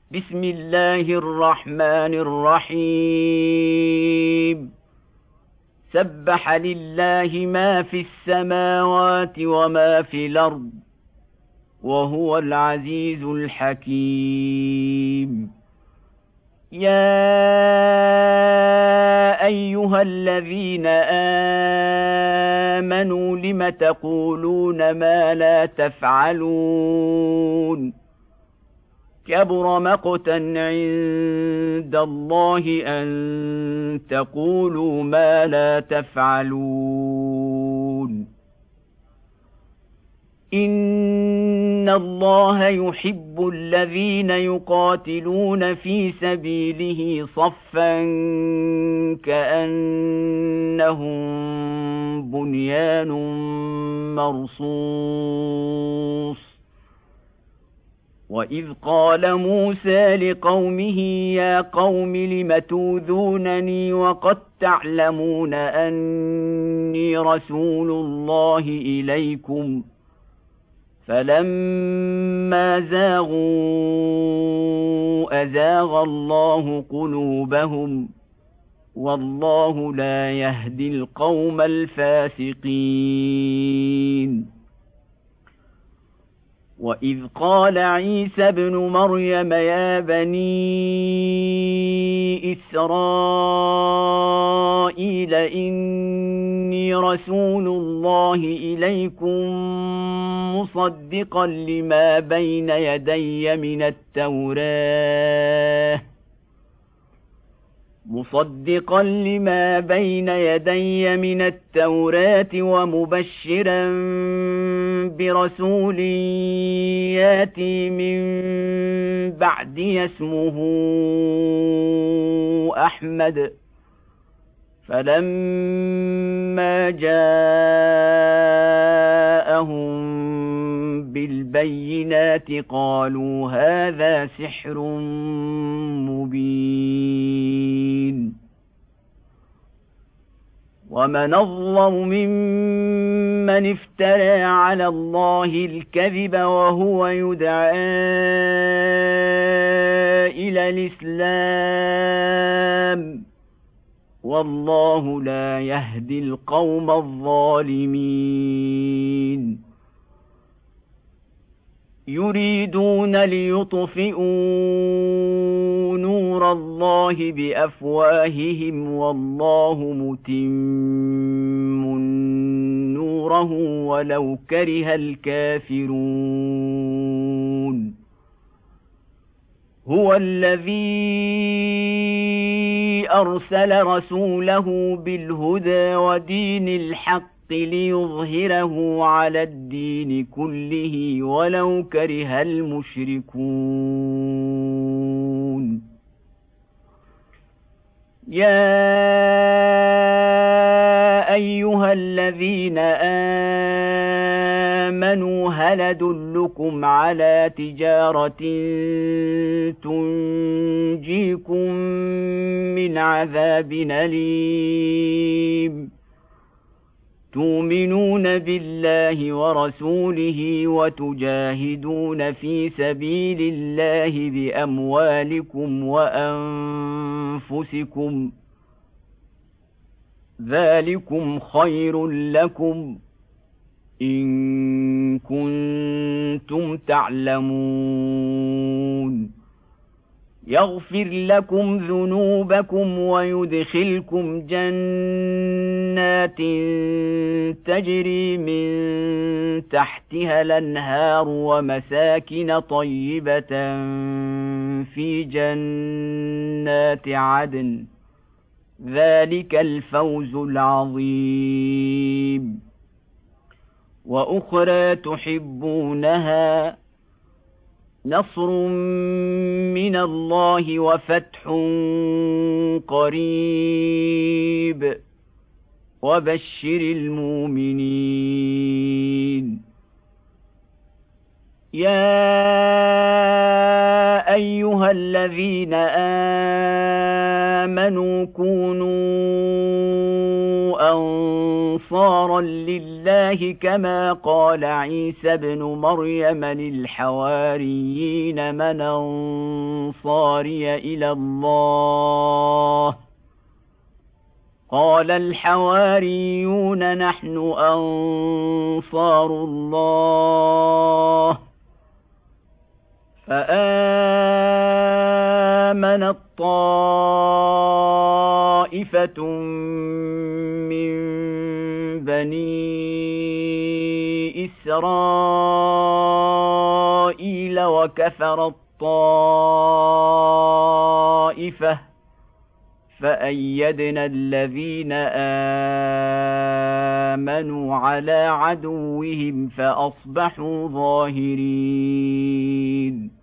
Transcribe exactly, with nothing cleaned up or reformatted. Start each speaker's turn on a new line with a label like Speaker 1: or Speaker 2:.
Speaker 1: بسم الله الرحمن الرحيم سبح لله ما في السماوات وما في الأرض وهو العزيز الحكيم يا أيها الذين آمنوا لم تقولون ما لا تفعلون كبر مقتا عند الله أن تقولوا ما لا تفعلون إن الله يحب الذين يقاتلون في سبيله صفا كأنهم بنيان مرصوص وإذ قال موسى لقومه يا قوم لم توذونني وقد تعلمون أني رسول الله إليكم فلما زاغوا أزاغ الله قلوبهم والله لا يهدي القوم الفاسقين وإذ قال عيسى ابن مريم يا بني إسرائيل إني رسول الله إليكم مصدقا لما بين يدي من التوراة مصدقا لما بين يدي من التوراة ومبشرا برسول ياتي من بعدي اسمه أحمد فلما جاءهم بالبينات قالوا هذا سحر مبين ومن أظلم ممن افترى على الله الكذب وهو يدعى إلى الإسلام والله لا يهدي القوم الظالمين يريدون ليطفئوا نور الله بأفواههم والله متم نوره ولو كره الكافرون هو الذي أرسل رسوله بالهدى ودين الحق ليظهره على الدين كله ولو كره المشركون يا أيها الذين آمنوا هل أدلكم على تجارة تنجيكم من عذاب أليم تؤمنون بالله ورسوله وتجاهدون في سبيل الله بأموالكم وأنفسكم ذلكم خير لكم إن كنتم تعلمون يغفر لكم ذنوبكم ويدخلكم جنات تجري من تحتها الأنهار ومساكن طيبة في جنات عدن ذلك الفوز العظيم وأخرى تحبونها نصر من الله وفتح قريب وبشر المؤمنين يا أيها الذين آمنوا كونوا أنصارا لله كما قال عيسى ابن مريم للحواريين من أنصار أنصاري إلى الله قال الحواريون نحن أنصار الله فآمنت طائفة من بني إسرائيل وكفرت طائفة فأيدنا الذين آمنوا على عدوهم فأصبحوا ظاهرين